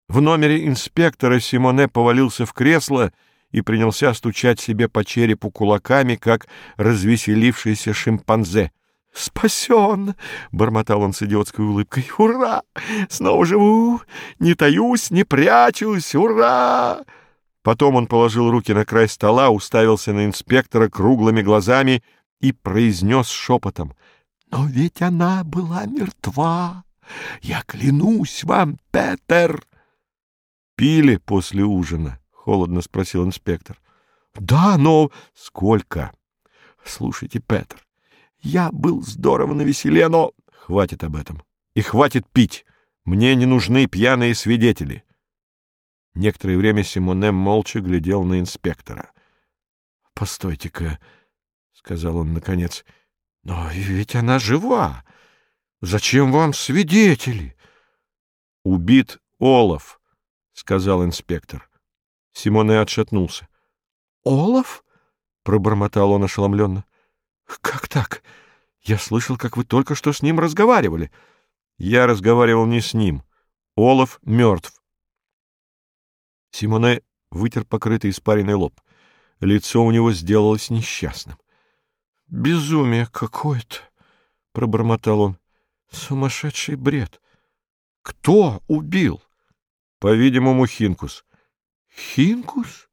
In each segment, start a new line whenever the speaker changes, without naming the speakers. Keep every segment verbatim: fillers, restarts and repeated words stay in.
В номере инспектора Симоне повалился в кресло и принялся стучать себе по черепу кулаками, как развеселившийся шимпанзе. «Спасен!» — бормотал он с идиотской улыбкой. «Ура! Снова живу! Не таюсь, не прячусь! Ура!» Потом он положил руки на край стола, уставился на инспектора круглыми глазами и произнес шепотом: «Но ведь она была мертва! Я клянусь вам, Петер!» «Пили после ужина?» — холодно спросил инспектор. «Да, но...» «Сколько?» «Слушайте, Петер, я был здорово навеселе, но...» «Хватит об этом. И хватит пить. Мне не нужны пьяные свидетели». Некоторое время Симоне молча глядел на инспектора. «Постойте-ка», — сказал он наконец, — «но ведь она жива. Зачем вам свидетели?» «Убит Олаф», — сказал инспектор. Симоне отшатнулся. «Олаф?» — пробормотал он ошеломленно. «Как так? Я слышал, как вы только что с ним разговаривали». «Я разговаривал не с ним. Олаф мертв». Симоне вытер покрытый испаренный лоб. Лицо у него сделалось несчастным. «Безумие какое-то!» — пробормотал он. «Сумасшедший бред! Кто убил?» «По-видимому, Хинкус». «Хинкус?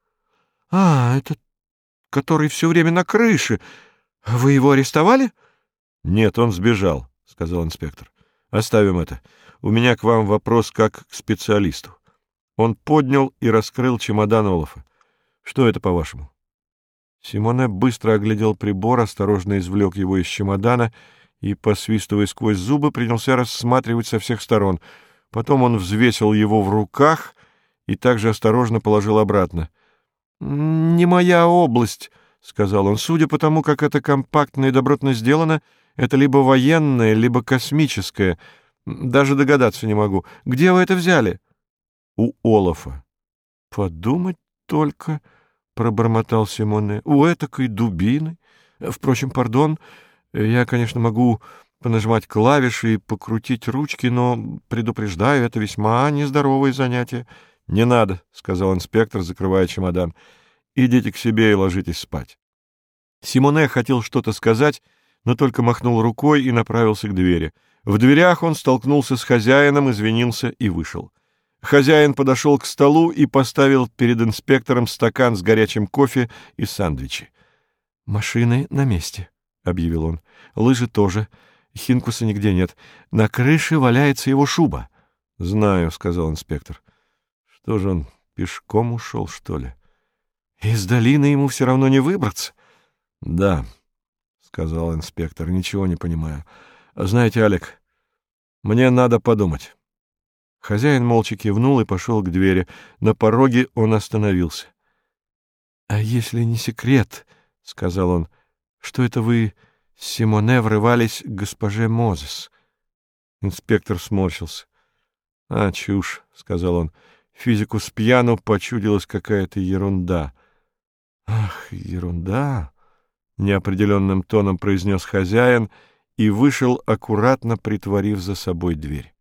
А, это который все время на крыше. Вы его арестовали?» «Нет, он сбежал», — сказал инспектор. «Оставим это. У меня к вам вопрос как к специалисту». Он поднял и раскрыл чемодан Олафа. «Что это, по-вашему?» Симоне быстро оглядел прибор, осторожно извлек его из чемодана и, посвистывая сквозь зубы, принялся рассматривать со всех сторон. Потом он взвесил его в руках и также осторожно положил обратно. «Не моя область», — сказал он. «Судя по тому, как это компактно и добротно сделано, это либо военное, либо космическое. Даже догадаться не могу. Где вы это взяли?» «У Олафа». «Подумать только», — пробормотал Симоне, — «у этакой дубины. Впрочем, пардон, я, конечно, могу понажимать клавиши и покрутить ручки, но, предупреждаю, это весьма нездоровое занятие». «Не надо», — сказал инспектор, закрывая чемодан. «Идите к себе и ложитесь спать». Симоне хотел что-то сказать, но только махнул рукой и направился к двери. В дверях он столкнулся с хозяином, извинился и вышел. Хозяин подошел к столу и поставил перед инспектором стакан с горячим кофе и сэндвичи. «Машины на месте», — объявил он. «Лыжи тоже. Хинкуса нигде нет. На крыше валяется его шуба». «Знаю», — сказал инспектор. «Что же он, пешком ушел, что ли?» «Из долины ему все равно не выбраться». «Да», — сказал инспектор, — «ничего не понимаю. Знаете, Алек, мне надо подумать». Хозяин молча кивнул и пошел к двери. На пороге он остановился. — А если не секрет, — сказал он, — что это вы с Симоне врывались к госпоже Мозес? Инспектор сморщился. — А, чушь, — сказал он. Физику с пьяну почудилась какая-то ерунда. — Ах, ерунда! — неопределенным тоном произнес хозяин и вышел, аккуратно притворив за собой дверь.